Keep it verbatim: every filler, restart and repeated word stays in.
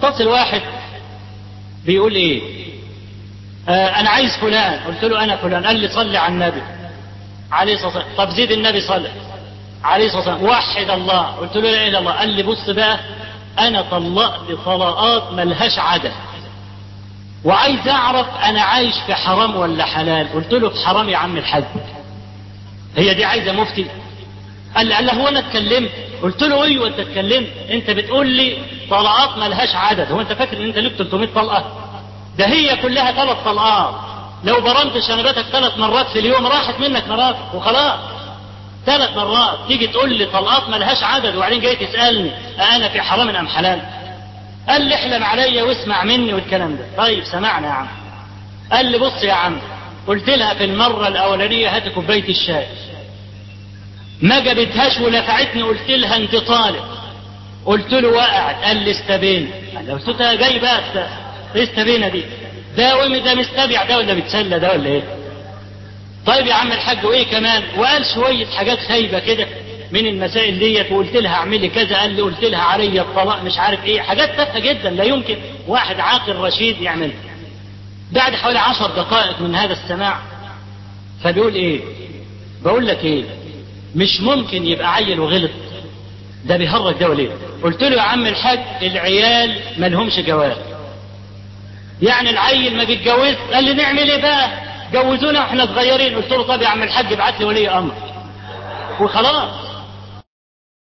متصل واحد بيقول ايه، آه انا عايز فلان. قلت له انا فلان. قال لي صلي على النبي عليه الصلاه والسلام. طب زيد النبي صلى عليه الصلاه والسلام. وحد الله. قلت له لا اله الا الله. قال لي بص بقى، انا طلقت طلقات ملهاش عدد، وعايز اعرف انا عايش في حرام ولا حلال. قلت له في حرام يا عم الحاج. هي دي عايزه مفتي؟ قال لي قال له هو انا اتكلمت؟ قلت له ايوه انت اتكلمت. انت بتقول لي طلقات ملهاش عدد. هو انت فاكر ان انت ليك ثلاثمائة طلقه؟ ده هي كلها ثلاث طلقات. لو برمت شنبتك ثلاث مرات في اليوم راحت منك مراتك وخلاص. ثلاث مرات تيجي تقول لي طلقات ملهاش عدد وبعدين جاي تسالني انا في حرام ام حلال؟ قال لي احلم عليا واسمع مني والكلام ده. طيب سمعنا يا عم. قال لي بص يا عم، قلت لها في المره الاولانيه هات كوبايه الشاي، ما جابتهاش ونفعتني. قلت لها انت طالق. قلت له وقعت. قال لي استبين. لو كنت جاي بقى استبينه دي، ده ده مستبيع ده ولا بيتسلى ده ولا ايه؟ طيب يا عم الحاج وايه كمان؟ وقال شويه حاجات خايبه كده من المسائل ديت. وقلت لها اعملي كذا. قال لي قلت لها علي الطلاق مش عارف ايه، حاجات تافهه جدا لا يمكن واحد عاقل رشيد يعملها. بعد حوالي عشر دقائق من هذا السماع فبيقول ايه، بقول لك ايه، مش ممكن يبقى عيل وغلط، ده بيهرج ده ولا ايه؟ قلت له يا عم الحاج العيال ما لهمش جواز، يعني العيل ما بيتجوز. قال لي نعمل ايه بقى؟ جوزونا واحنا صغيرين. قلت له طب يا عم الحاج ابعت لي ولي امر وخلاص.